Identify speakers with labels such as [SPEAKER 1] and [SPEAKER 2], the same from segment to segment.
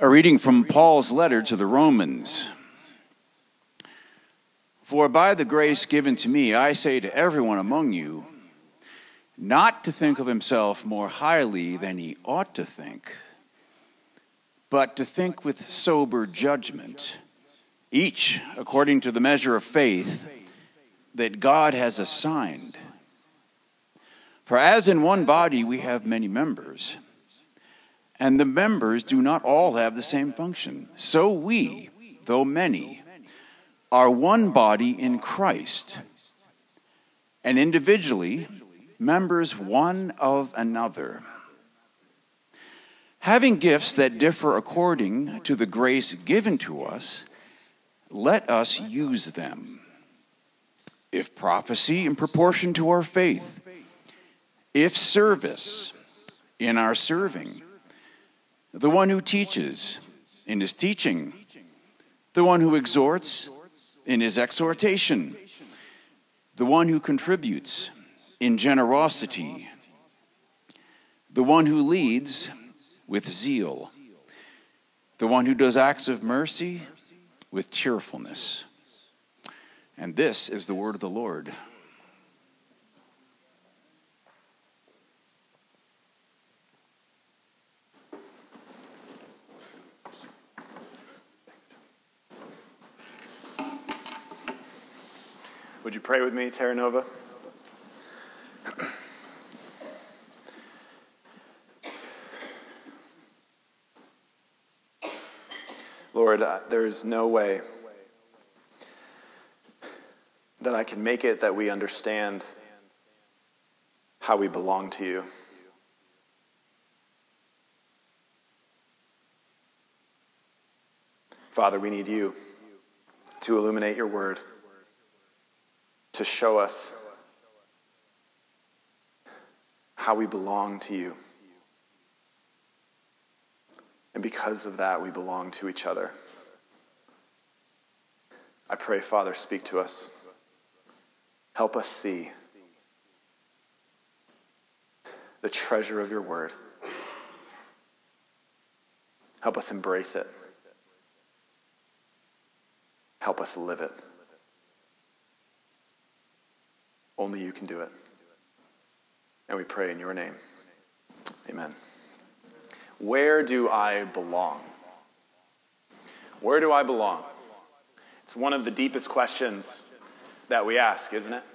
[SPEAKER 1] A reading from Paul's letter to the Romans. For by the grace given to me, I say to everyone among you, not to think of himself more highly than he ought to think, but to think with sober judgment, each according to the measure of faith that God has assigned. For as in one body we have many members, and the members do not all have the same function, so we, though many, are one body in Christ, and individually members one of another. Having gifts that differ according to the grace given to us, let us use them. If prophecy, in proportion to our faith. If service, in our serving. The one who teaches, in his teaching. The one who exhorts, in his exhortation. The one who contributes, in generosity. The one who leads, with zeal. The one who does acts of mercy, with cheerfulness. And this is the word of the Lord.
[SPEAKER 2] Would you pray with me, Terra Nova? Lord, there is no way that I can make it that we understand how we belong to you. Father, we need you to illuminate your word, to show us how we belong to you. And because of that, we belong to each other. I pray, Father, speak to us. Help us see the treasure of your word. Help us embrace it. Help us live it. Only you can do it. And we pray in your name. Amen. Where do I belong? Where do I belong? It's one of the deepest questions that we ask, isn't it?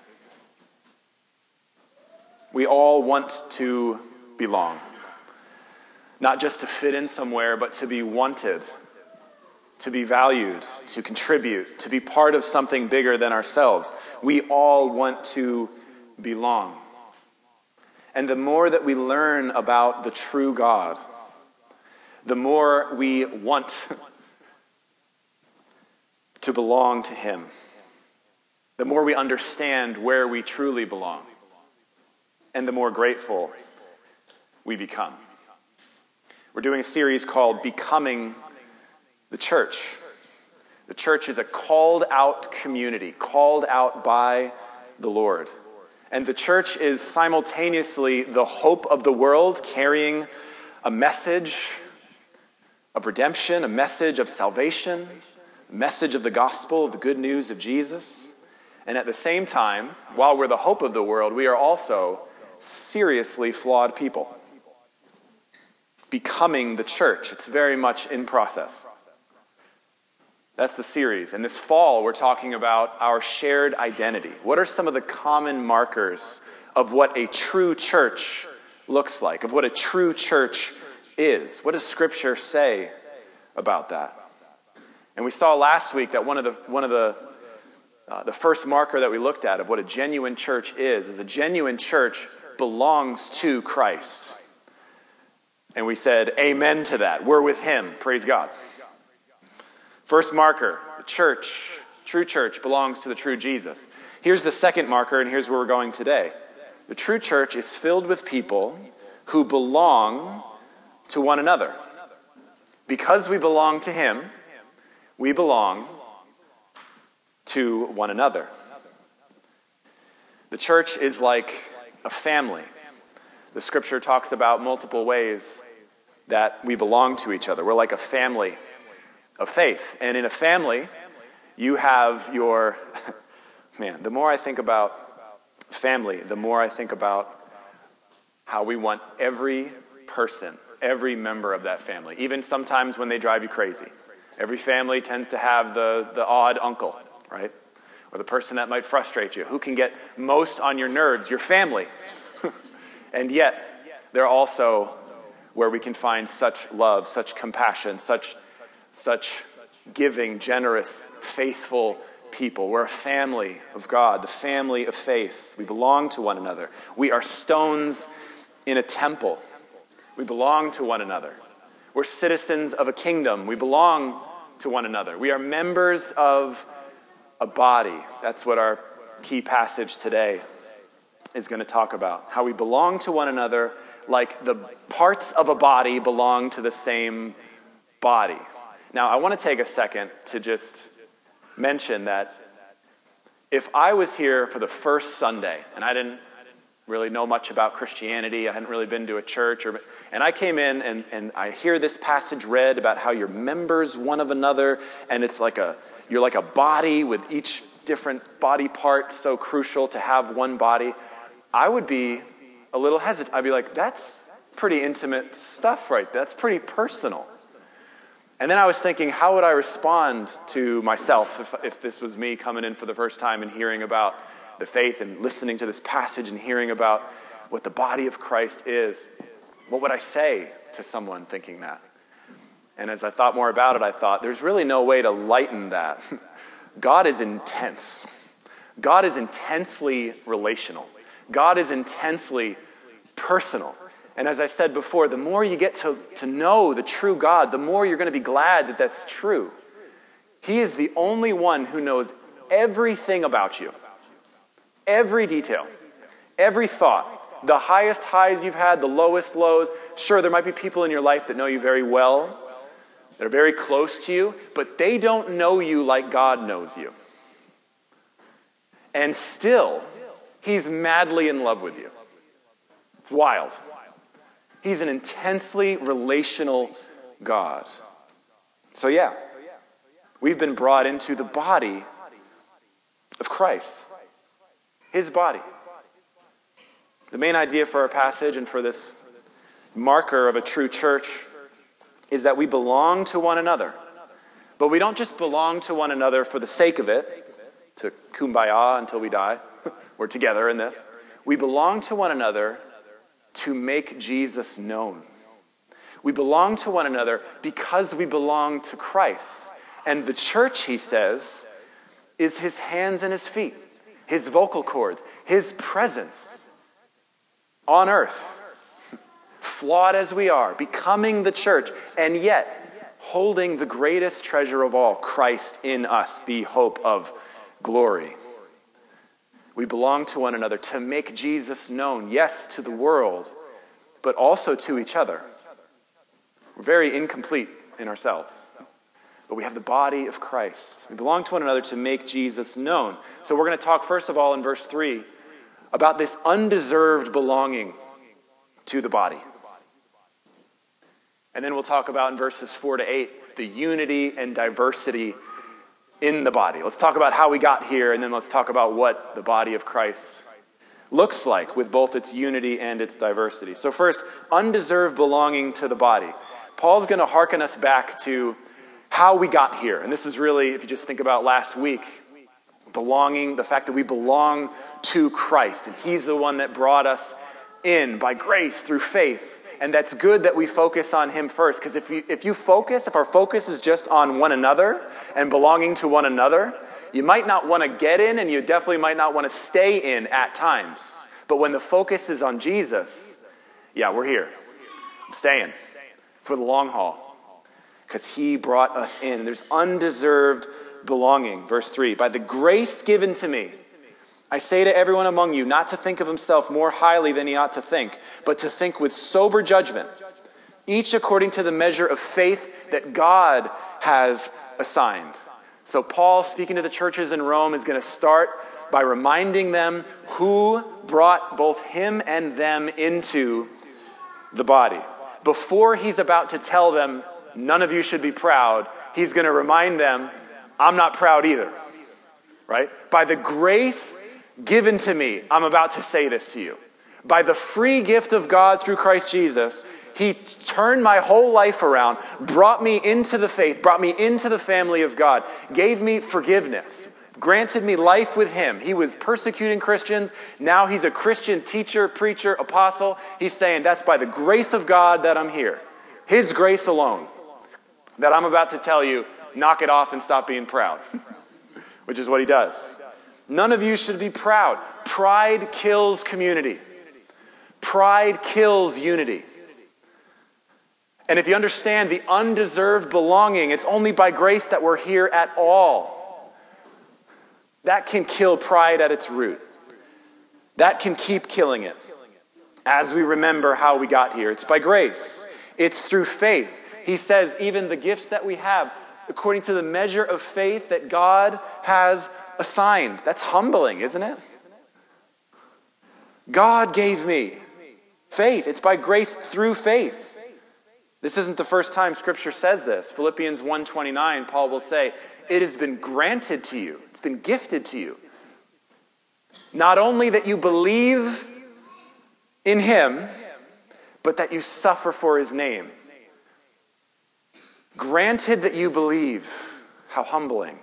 [SPEAKER 2] We all want to belong. Not just to fit in somewhere, but to be wanted, to be valued, to contribute, to be part of something bigger than ourselves. We all want to belong. And the more that we learn about the true God, the more we want to belong to him. The more we understand where we truly belong. And the more grateful we become. We're doing a series called Becoming the Church. The church is a called out community, called out by the Lord. And the church is simultaneously the hope of the world, carrying a message of redemption, a message of salvation, a message of the gospel, of the good news of Jesus. And at the same time, while we're the hope of the world, we are also seriously flawed people. Becoming the church. It's very much in process. That's the series. And this fall, we're talking about our shared identity. What are some of the common markers of what a true church looks like, of what a true church is? What does Scripture say about that? And we saw last week that one of the first marker that we looked at of what a genuine church is a genuine church belongs to Christ. And we said, amen to that. We're with him. Praise God. First marker, the church, true church, belongs to the true Jesus. Here's the second marker, and here's where we're going today. The true church is filled with people who belong to one another. Because we belong to him, we belong to one another. The church is like a family. The scripture talks about multiple ways that we belong to each other. We're like a family of faith. And in a family, you have your... Man, the more I think about family, the more I think about how we want every person, every member of that family, even sometimes when they drive you crazy. Every family tends to have the odd uncle, right? Or the person that might frustrate you. Who can get most on your nerves? Your family. And yet, they're also where we can find such love, such compassion, such giving, generous, faithful people. We're a family of God, the family of faith. We belong to one another. We are stones in a temple. We belong to one another. We're citizens of a kingdom. We belong to one another. We are members of a body. That's what our key passage today is going to talk about. How we belong to one another like the parts of a body belong to the same body. Now, I want to take a second to just mention that if I was here for the first Sunday, and I didn't really know much about Christianity, I hadn't really been to a church, and I came in and I hear this passage read about how you're members one of another, and it's like you're like a body with each different body part so crucial to have one body, I would be a little hesitant. I'd be like, that's pretty intimate stuff right there. That's pretty personal. And then I was thinking, how would I respond to myself if this was me coming in for the first time and hearing about the faith and listening to this passage and hearing about what the body of Christ is? What would I say to someone thinking that? And as I thought more about it, I thought, there's really no way to lighten that. God is intense. God is intensely relational. God is intensely personal. And as I said before, the more you get to know the true God, the more you're going to be glad that that's true. He is the only one who knows everything about you. Every detail. Every thought. The highest highs you've had, the lowest lows. Sure, there might be people in your life that know you very well, that are very close to you, but they don't know you like God knows you. And still, He's madly in love with you. It's wild. He's an intensely relational God. So yeah, we've been brought into the body of Christ. His body. The main idea for our passage and for this marker of a true church is that we belong to one another. But we don't just belong to one another for the sake of it, to kumbaya until we die. We're together in this. We belong to one another to make Jesus known. We belong to one another because we belong to Christ. And the church, he says, is his hands and his feet, his vocal cords, his presence on earth, flawed as we are, becoming the church, and yet holding the greatest treasure of all, Christ in us, the hope of glory. We belong to one another to make Jesus known, yes, to the world, but also to each other. We're very incomplete in ourselves, but we have the body of Christ. We belong to one another to make Jesus known. So we're going to talk, first of all, in verse 3, about this undeserved belonging to the body. And then we'll talk about in verses 4 to 8, the unity and diversity in the body. Let's talk about how we got here, and then let's talk about what the body of Christ looks like with both its unity and its diversity. So first, undeserved belonging to the body. Paul's going to hearken us back to how we got here. And this is really, if you just think about last week, belonging, the fact that we belong to Christ. And he's the one that brought us in by grace through faith. And that's good that we focus on him first, because if our focus is just on one another and belonging to one another, you might not want to get in, and you definitely might not want to stay in at times. But when the focus is on Jesus, yeah, we're here. I'm staying for the long haul, because he brought us in. There's undeserved belonging. Verse 3, by the grace given to me, I say to everyone among you not to think of himself more highly than he ought to think, but to think with sober judgment, each according to the measure of faith that God has assigned. So Paul, speaking to the churches in Rome, is going to start by reminding them who brought both him and them into the body. before he's about to tell them, none of you should be proud, he's going to remind them, I'm not proud either. Right? By the grace given to me, I'm about to say this to you. By the free gift of God through Christ Jesus, he turned my whole life around, brought me into the faith, brought me into the family of God, gave me forgiveness, granted me life with him. He was persecuting Christians. Now he's a Christian teacher, preacher, apostle. He's saying that's by the grace of God that I'm here. His grace alone. That I'm about to tell you, knock it off and stop being proud. Which is what he does. None of you should be proud. Pride kills community. Pride kills unity. And if you understand the undeserved belonging, it's only by grace that we're here at all. That can kill pride at its root. That can keep killing it. As we remember how we got here, it's by grace. It's through faith. He says even the gifts that we have, according to the measure of faith that God has assigned. That's humbling, isn't it? God gave me faith. It's by grace through faith. This isn't the first time Scripture says this. Philippians 1:29, Paul will say, it has been granted to you. It's been gifted to you. Not only that you believe in him, but that you suffer for his name. Granted that you believe. How humbling.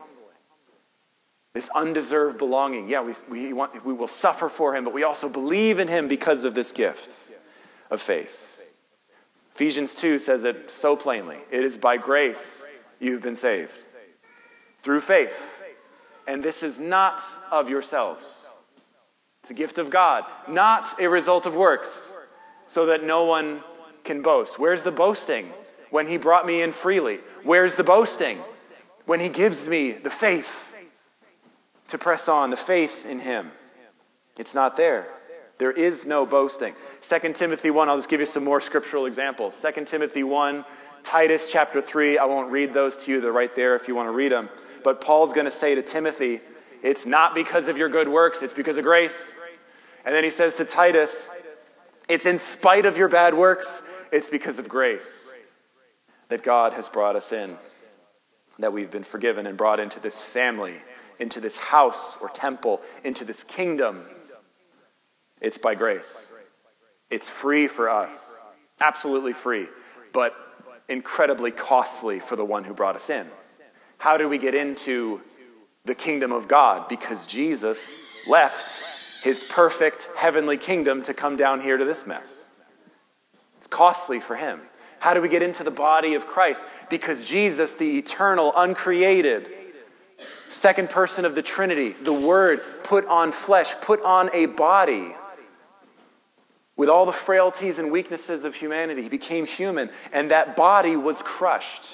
[SPEAKER 2] This undeserved belonging. Yeah, we will suffer for him, but we also believe in him because of this gift of faith. Ephesians 2 says it so plainly. It is by grace you've been saved. Through faith. And this is not of yourselves. It's a gift of God, not a result of works, so that no one can boast. Where's the boasting? When he brought me in freely. Where's the boasting? When he gives me the faith to press on, the faith in him. It's not there. There is no boasting. 2 Timothy 1, I'll just give you some more scriptural examples. 2 Timothy 1, Titus chapter 3, I won't read those to you. They're right there if you want to read them. But Paul's going to say to Timothy, it's not because of your good works, it's because of grace. And then he says to Titus, it's in spite of your bad works, it's because of grace that God has brought us in, that we've been forgiven and brought into this family, into this house or temple, into this kingdom. It's by grace. It's free for us. Absolutely free. But incredibly costly for the one who brought us in. How do we get into the kingdom of God? Because Jesus left his perfect heavenly kingdom to come down here to this mess. It's costly for him. How do we get into the body of Christ? Because Jesus, the eternal, uncreated, second person of the Trinity, the Word, put on flesh, put on a body. With all the frailties and weaknesses of humanity, he became human, and that body was crushed.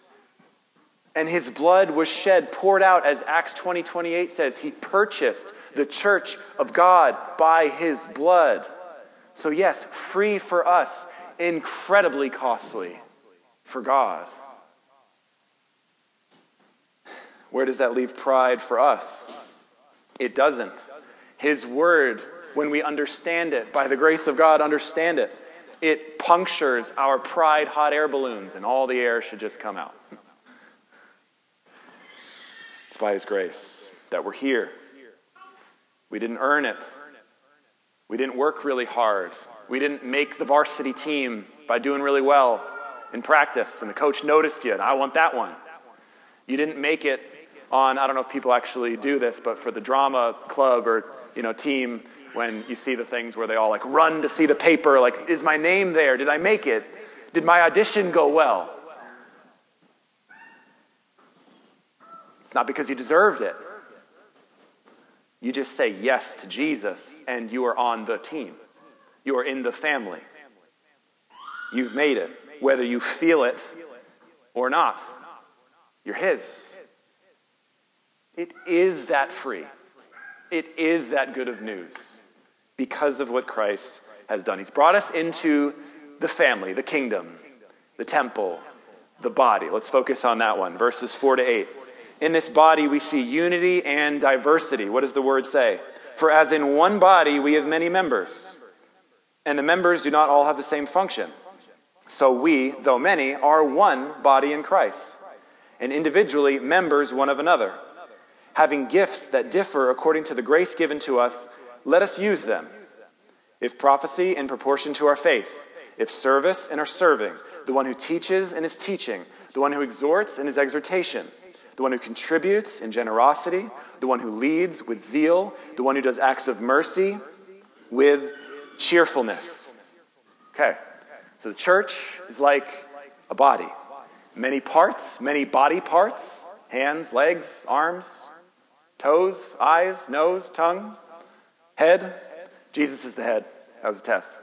[SPEAKER 2] And his blood was shed, poured out, as Acts 20:28 says. He purchased the church of God by his blood. So yes, free for us, incredibly costly for God. Where does that leave pride for us? It doesn't. His word, when we understand it, by the grace of God, understand it, it punctures our pride hot air balloons and all the air should just come out. It's by his grace that we're here. We didn't earn it. We didn't work really hard. We didn't make the varsity team by doing really well in practice and the coach noticed you and I want that one. You didn't make it on, I don't know if people actually do this, but for the drama club or team, when you see the things where they all run to see the paper, is my name there? Did I make it? Did my audition go well? It's not because you deserved it. You just say yes to Jesus and you are on the team. You are in the family. You've made it, whether you feel it or not. You're his. It is that free. It is that good of news because of what Christ has done. He's brought us into the family, the kingdom, the temple, the body. Let's focus on that one. Verses 4-8. In this body we see unity and diversity. What does the word say? For as in one body we have many members, and the members do not all have the same function. So we, though many, are one body in Christ, and individually members one of another. Having gifts that differ according to the grace given to us, let us use them. If prophecy, in proportion to our faith. If service, in our serving. The one who teaches, in his teaching. The one who exhorts, in his exhortation. The one who contributes, in generosity. The one who leads, with zeal. The one who does acts of mercy, with cheerfulness. Okay, so the church is like a body. Many parts, many body parts. Hands, legs, arms, toes, eyes, nose, tongue, head. Jesus is the head. That was a test.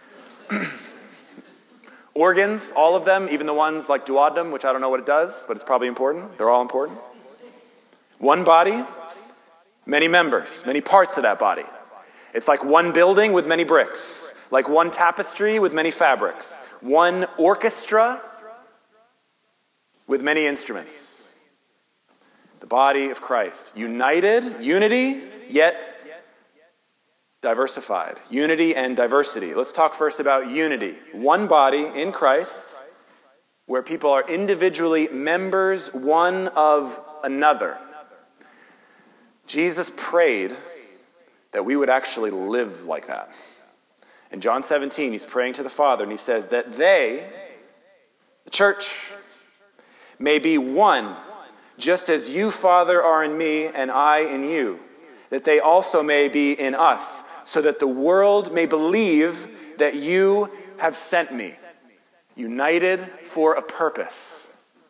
[SPEAKER 2] Organs, all of them, even the ones like duodenum, which I don't know what it does, but it's probably important. They're all important. One body, many members, many parts of that body. It's like one building with many bricks, like one tapestry with many fabrics, one orchestra with many instruments. The body of Christ. United, unity, yet diversified. Unity and diversity. Let's talk first about unity. One body in Christ, where people are individually members one of another. Jesus prayed that we would actually live like that. In John 17, he's praying to the Father, and he says that they, the church, may be one, just as you, Father, are in me and I in you, that they also may be in us, so that the world may believe that you have sent me, united for a purpose.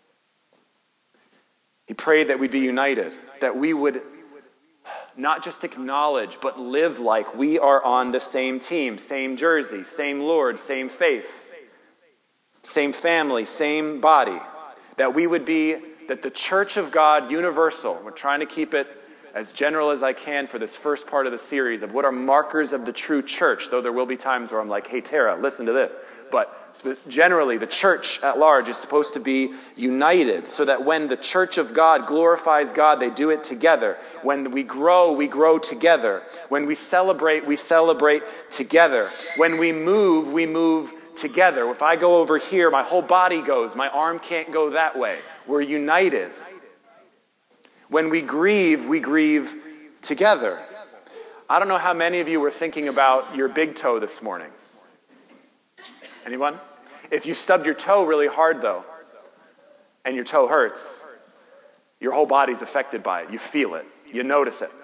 [SPEAKER 2] He prayed that we'd be united, that we would not just acknowledge, but live like we are on the same team, same jersey, same Lord, same faith, same family, same body. That we would be, that the Church of God, universal, we're trying to keep it as general as I can for this first part of the series of what are markers of the true church, though there will be times where I'm like, hey, Tara, listen to this. But generally, the church at large is supposed to be united so that when the church of God glorifies God, they do it together. When we grow together. When we celebrate together. When we move together. If I go over here, my whole body goes. My arm can't go that way. We're united. When we grieve together. I don't know how many of you were thinking about your big toe this morning. Anyone? If you stubbed your toe really hard, though, and your toe hurts, your whole body's affected by it. You feel it. You notice it.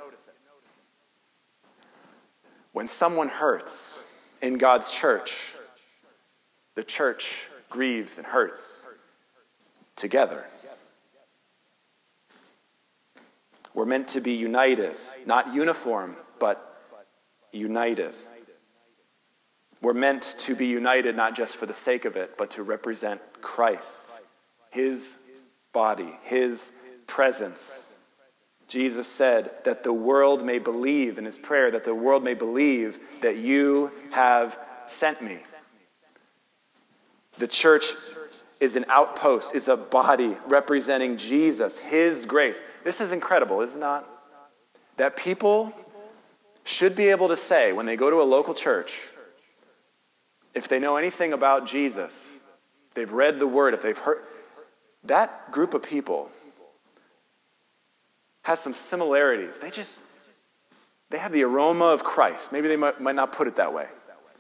[SPEAKER 2] When someone hurts in God's church, the church grieves and hurts together. We're meant to be united, not uniform, but united. We're meant to be united not just for the sake of it, but to represent Christ, his body, his presence. Jesus said that the world may believe, in his prayer, that the world may believe that you have sent me. The church is an outpost, is a body representing Jesus, his grace. This is incredible, is it not? That people should be able to say when they go to a local church, if they know anything about Jesus, they've read the word, if they've heard, that group of people has some similarities. They have the aroma of Christ. Maybe they might not put it that way.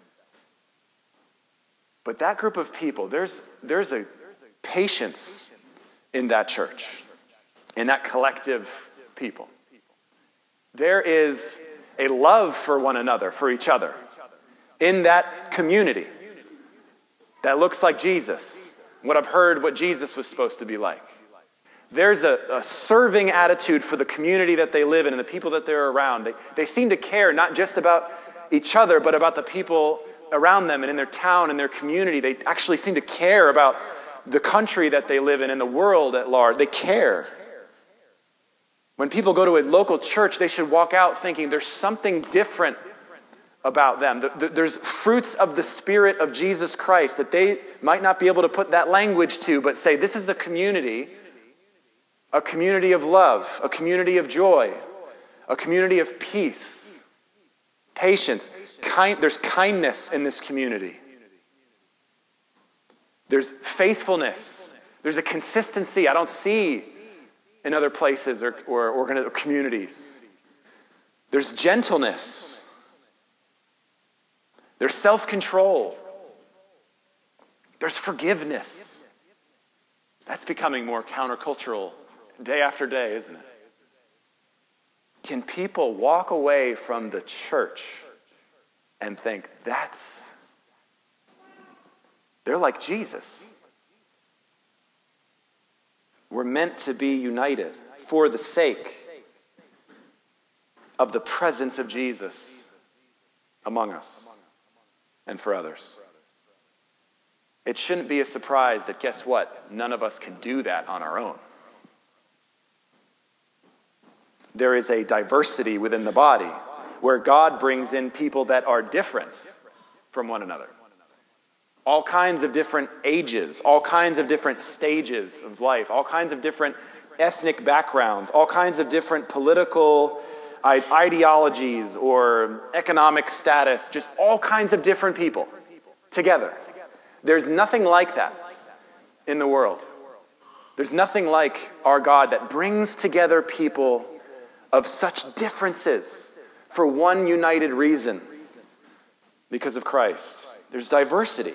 [SPEAKER 2] But that group of people, there's a patience in that church, in that collective people. There is a love for one another, for each other, in that community that looks like Jesus. What I've heard what Jesus was supposed to be like. There's a serving attitude for the community that they live in and the people that they're around. They seem to care not just about each other, but about the people around them and in their town and their community. They actually seem to care about the country that they live in and the world at large. They care. When people go to a local church, they should walk out thinking there's something different about them. There's fruits of the Spirit of Jesus Christ that they might not be able to put that language to, but say this is a community of love, a community of joy, a community of peace, patience. There's kindness in this community. There's faithfulness. There's a consistency I don't see in other places or communities. There's gentleness. There's self-control. There's forgiveness. That's becoming more countercultural day after day, isn't it? Can people walk away from the church and think, they're like Jesus? We're meant to be united for the sake of the presence of Jesus among us and for others. It shouldn't be a surprise that, guess what? None of us can do that on our own. There is a diversity within the body where God brings in people that are different from one another. All kinds of different ages, all kinds of different stages of life, all kinds of different ethnic backgrounds, all kinds of different political ideologies or economic status, just all kinds of different people together. There's nothing like that in the world. There's nothing like our God that brings together people of such differences for one united reason because of Christ. There's diversity.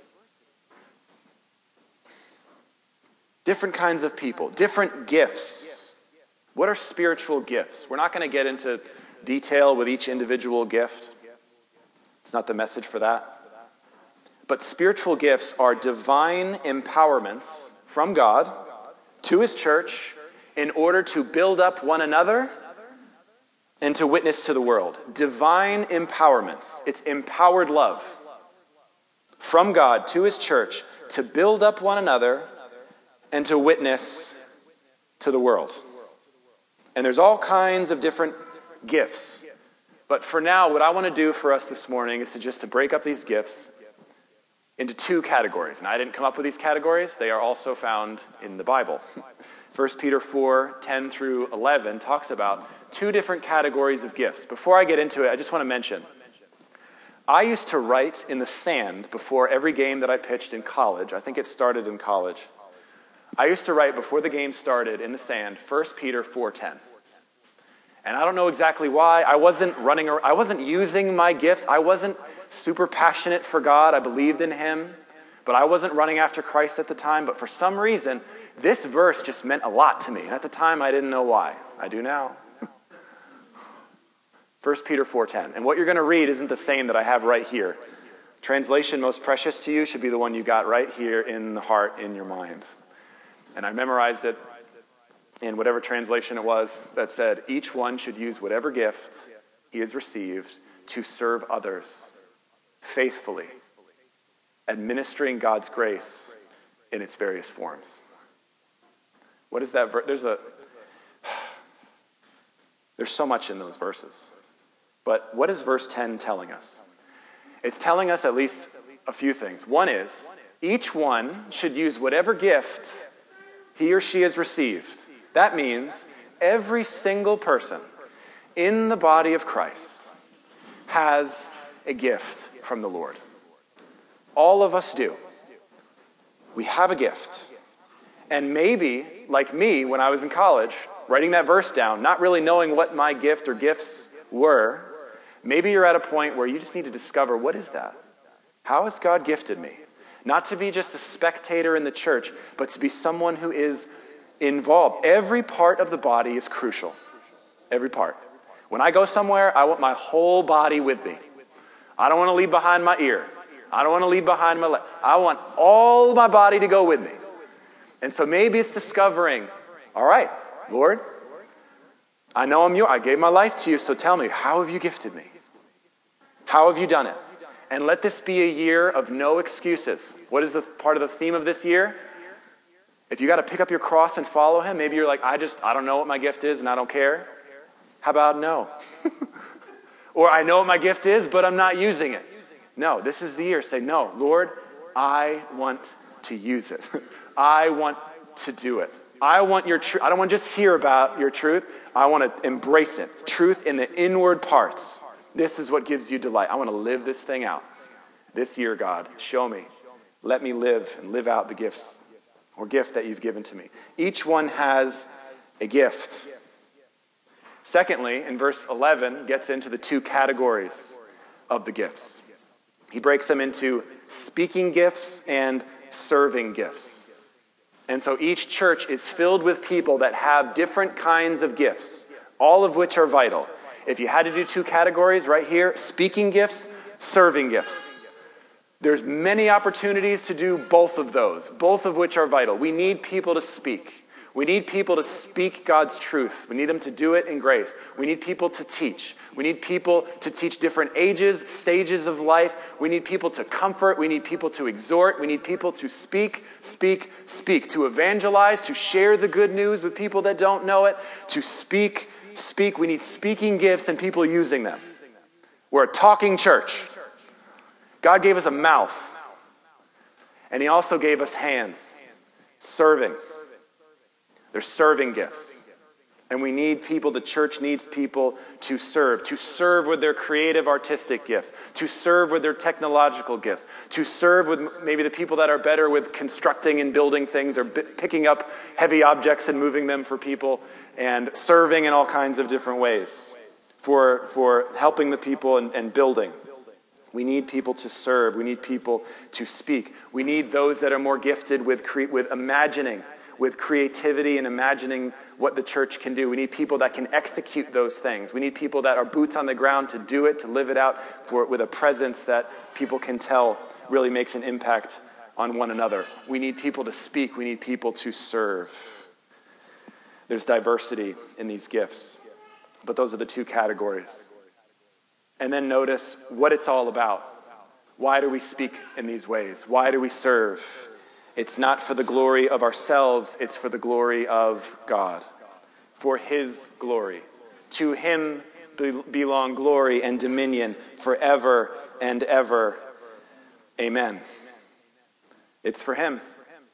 [SPEAKER 2] Different kinds of people, different gifts. What are spiritual gifts? We're not going to get into detail with each individual gift. It's not the message for that. But spiritual gifts are divine empowerments from God to his church in order to build up one another and to witness to the world. Divine empowerments. It's empowered love from God to his church to build up one another and to witness to the world. And there's all kinds of different gifts. But for now, what I want to do for us this morning is to break up these gifts into two categories. And I didn't come up with these categories. They are also found in the Bible. 1 Peter 4, 10 through 11 talks about two different categories of gifts. Before I get into it, I just want to mention, I used to write in the sand before every game that I pitched in college. I think it started in college. I used to write before the game started in the sand, 1 Peter 4:10. And I don't know exactly why. I wasn't using my gifts. I wasn't super passionate for God. I believed in him. But I wasn't running after Christ at the time. But for some reason, this verse just meant a lot to me. And at the time, I didn't know why. I do now. 1 Peter 4:10. And what you're going to read isn't the same that I have right here. Translation most precious to you should be the one you got right here in the heart, in your mind. And I memorized it in whatever translation it was that said, each one should use whatever gift he has received to serve others faithfully, administering God's grace in its various forms. What is that? There's so much in those verses. But what is verse 10 telling us? It's telling us at least a few things. One is, each one should use whatever gift he or she has received. That means every single person in the body of Christ has a gift from the Lord. All of us do. We have a gift. And maybe, like me, when I was in college, writing that verse down, not really knowing what my gift or gifts were, maybe you're at a point where you just need to discover, what is that? How has God gifted me? Not to be just a spectator in the church, but to be someone who is involved. Every part of the body is crucial. Every part. When I go somewhere, I want my whole body with me. I don't want to leave behind my ear. I don't want to leave behind my leg. I want all of my body to go with me. And so maybe it's discovering, all right, Lord, I know I'm yours. I gave my life to you, so tell me, how have you gifted me? How have you done it? And let this be a year of no excuses. What is the part of the theme of this year? If you got to pick up your cross and follow him, maybe you're like, I don't know what my gift is and I don't care. How about no? Or I know what my gift is, but I'm not using it. No, this is the year. Say, no, Lord, I want to use it. I want to do it. I want your truth. I don't want to just hear about your truth. I want to embrace it. Truth in the inward parts. This is what gives you delight. I want to live this thing out. This year, God, show me Let me live and live out the gifts or gift that you've given to me. Each one has a gift. Secondly, in verse 11, he gets into the two categories of the gifts. He breaks them into speaking gifts and serving gifts. And so each church is filled with people that have different kinds of gifts, all of which are vital. If you had to do two categories right here, speaking gifts, serving gifts. There's many opportunities to do both of those, both of which are vital. We need people to speak. We need people to speak God's truth. We need them to do it in grace. We need people to teach. We need people to teach different ages, stages of life. We need people to comfort. We need people to exhort. We need people to speak, to evangelize, to share the good news with people that don't know it, to speak. We need speaking gifts and people using them. We're a talking church. God gave us a mouth, and he also gave us hands, serving. They're serving gifts. And we need people, the church needs people to serve with their creative artistic gifts, to serve with their technological gifts, to serve with maybe the people that are better with constructing and building things or picking up heavy objects and moving them for people, and serving in all kinds of different ways for helping the people and building. We need people to serve. We need people to speak. We need those that are more gifted with imagining, with creativity and imagining what the church can do. We need people that can execute those things. We need people that are boots on the ground to do it, to live it out with a presence that people can tell really makes an impact on one another. We need people to speak. We need people to serve. There's diversity in these gifts, but those are the two categories. And then notice what it's all about. Why do we speak in these ways? Why do we serve? It's not for the glory of ourselves, it's for the glory of God. For his glory. To him belong glory and dominion forever and ever. Amen. It's for him.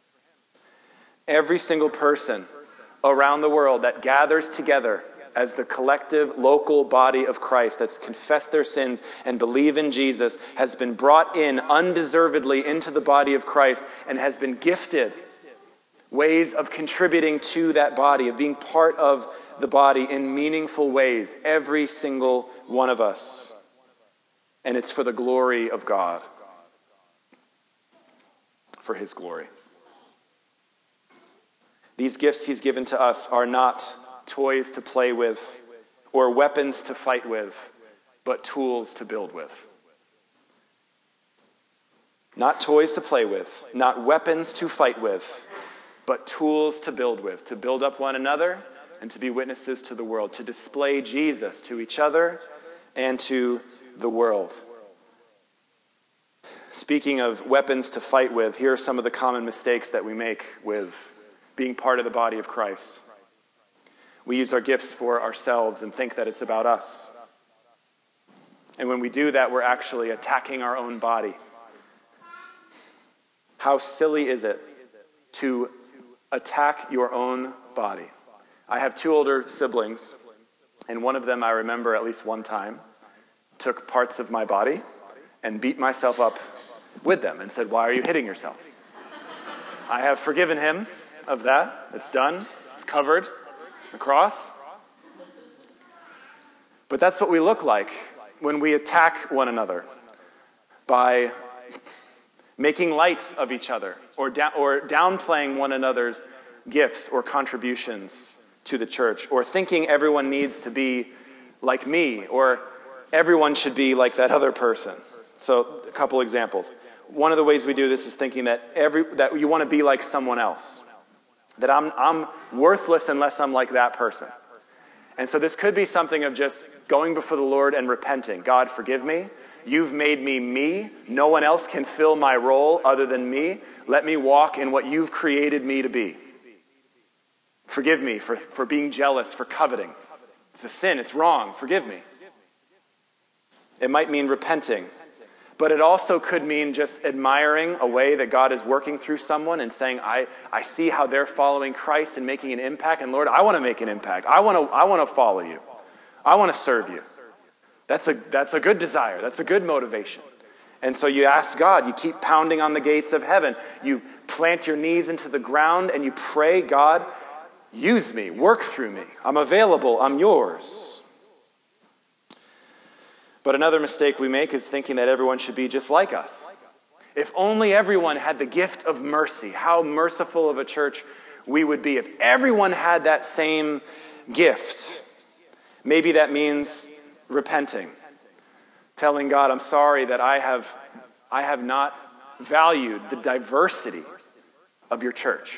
[SPEAKER 2] Every single person around the world that gathers together as the collective local body of Christ that's confessed their sins and believe in Jesus has been brought in undeservedly into the body of Christ and has been gifted ways of contributing to that body, of being part of the body in meaningful ways, every single one of us. And it's for the glory of God, for his glory. These gifts he's given to us are not toys to play with or weapons to fight with, but tools to build with. Not toys to play with, not weapons to fight with, but tools to build up one another and to be witnesses to the world, to display Jesus to each other and to the world. Speaking of weapons to fight with, here are some of the common mistakes that we make with being part of the body of Christ. We use our gifts for ourselves and think that it's about us. And when we do that, we're actually attacking our own body. How silly is it to attack your own body? I have two older siblings, and one of them, I remember at least one time, took parts of my body and beat myself up with them and said, "Why are you hitting yourself?" I have forgiven him of that. It's done. It's covered. The cross. But that's what we look like when we attack one another by making light of each other or downplaying one another's gifts or contributions to the church, or thinking everyone needs to be like me or everyone should be like that other person. So a couple examples. One of the ways we do this is thinking that you want to be like someone else. That I'm worthless unless I'm like that person. And so this could be something of just going before the Lord and repenting. God, forgive me. You've made me me. No one else can fill my role other than me. Let me walk in what you've created me to be. Forgive me for being jealous, for coveting. It's a sin. It's wrong. Forgive me. It might mean repenting. But it also could mean just admiring a way that God is working through someone and saying, I see how they're following Christ and making an impact. And Lord, I want to make an impact. I want to follow you. I want to serve you. That's a good desire. That's a good motivation. And so you ask God, you keep pounding on the gates of heaven. You plant your knees into the ground and you pray, God, use me, work through me. I'm available, I'm yours. But another mistake we make is thinking that everyone should be just like us. If only everyone had the gift of mercy, how merciful of a church we would be. If everyone had that same gift, maybe that means repenting. Telling God, I'm sorry that I have not valued the diversity of your church.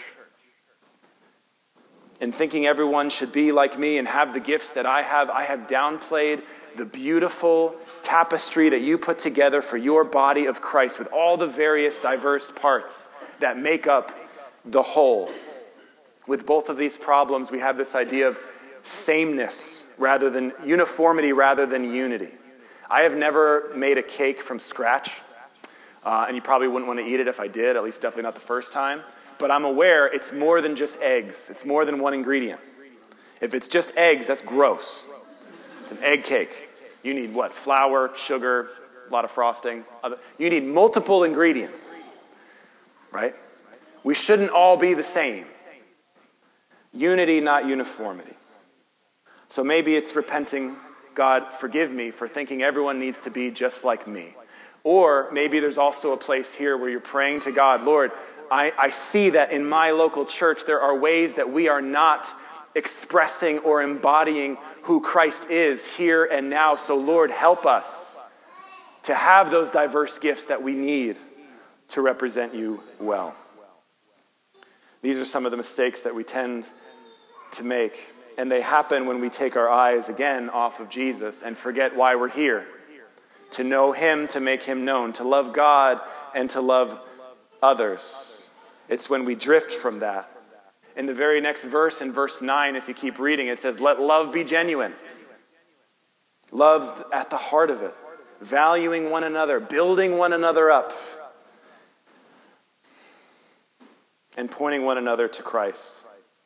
[SPEAKER 2] And thinking everyone should be like me and have the gifts that I have downplayed the beautiful tapestry that you put together for your body of Christ with all the various diverse parts that make up the whole. With both of these problems, we have this idea of sameness rather than uniformity rather than unity. I have never made a cake from scratch, and you probably wouldn't want to eat it if I did, at least definitely not the first time. But I'm aware it's more than just eggs. It's more than one ingredient. If it's just eggs, that's gross. It's an egg cake. You need what? Flour, sugar, a lot of frosting. You need multiple ingredients, right? We shouldn't all be the same. Unity, not uniformity. So maybe it's repenting, God, forgive me for thinking everyone needs to be just like me. Or maybe there's also a place here where you're praying to God, Lord, I see that in my local church there are ways that we are not expressing or embodying who Christ is here and now. So Lord, help us to have those diverse gifts that we need to represent you well. These are some of the mistakes that we tend to make. And they happen when we take our eyes again off of Jesus and forget why we're here. To know him, to make him known, to love God and to love others. It's when we drift from that. In the very next verse, in verse 9, if you keep reading, it says, let love be genuine. Love's at the heart of it. Valuing one another, building one another up, and pointing one another to Christ.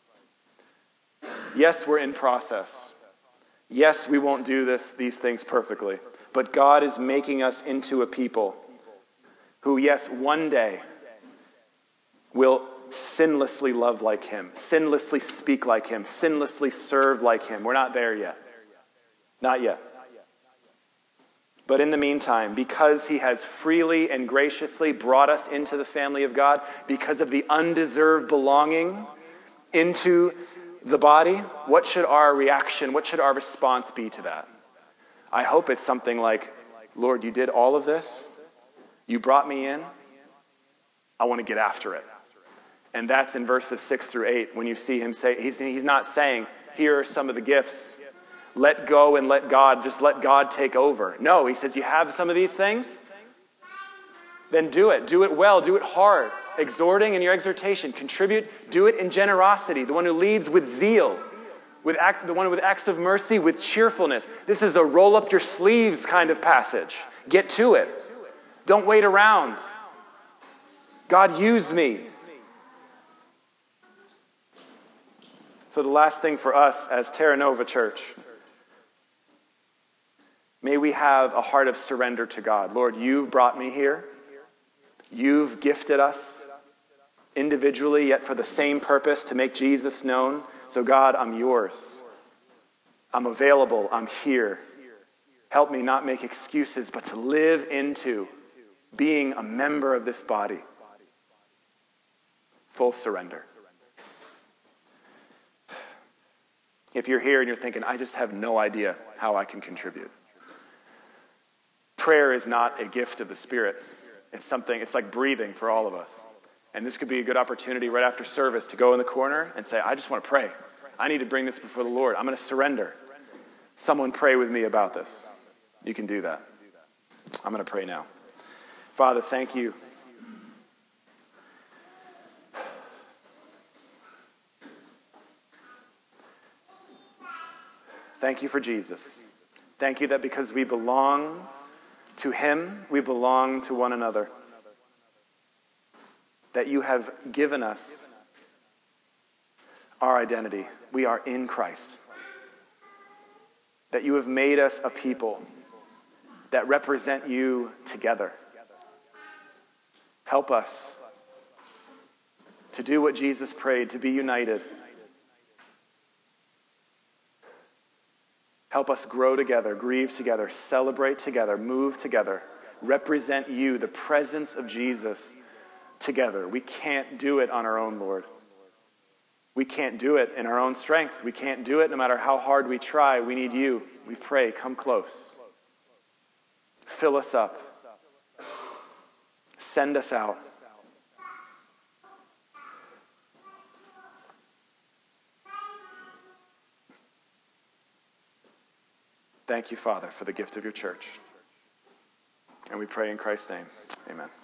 [SPEAKER 2] Yes, we're in process. Yes, we won't do these things perfectly. But God is making us into a people who, yes, one day will sinlessly love like him, sinlessly speak like him, sinlessly serve like him. We're not there yet. Not yet. But in the meantime, because he has freely and graciously brought us into the family of God, because of the undeserved belonging into the body, what should our reaction, what should our response be to that? I hope it's something like, Lord, you did all of this. You brought me in. I want to get after it. And that's in verses 6 through 8 when you see him say, he's not saying, here are some of the gifts. Let go and let God, just let God take over. No, he says, you have some of these things? Then do it. Do it well. Do it hard. Exhorting in your exhortation. Contribute. Do it in generosity. The one who leads with zeal. The one with acts of mercy, with cheerfulness. This is a roll up your sleeves kind of passage. Get to it. Don't wait around. God, use me. So the last thing for us as Terra Nova Church, may we have a heart of surrender to God. Lord, you've brought me here. You've gifted us individually, yet for the same purpose, to make Jesus known. So God, I'm yours. I'm available. I'm here. Help me not make excuses, but to live into being a member of this body. Full surrender. If you're here and you're thinking, I just have no idea how I can contribute. Prayer is not a gift of the Spirit. It's like breathing for all of us. And this could be a good opportunity right after service to go in the corner and say, I just want to pray. I need to bring this before the Lord. I'm going to surrender. Someone pray with me about this. You can do that. I'm going to pray now. Father, thank you. Thank you for Jesus. Thank you that because we belong to him, we belong to one another. That you have given us our identity. We are in Christ. That you have made us a people that represent you together. Help us to do what Jesus prayed, to be united. Help us grow together, grieve together, celebrate together, move together, represent you, the presence of Jesus together. We can't do it on our own, Lord. We can't do it in our own strength. We can't do it no matter how hard we try. We need you. We pray, come close. Fill us up. Send us out. Thank you, Father, for the gift of your church. And we pray in Christ's name. Amen.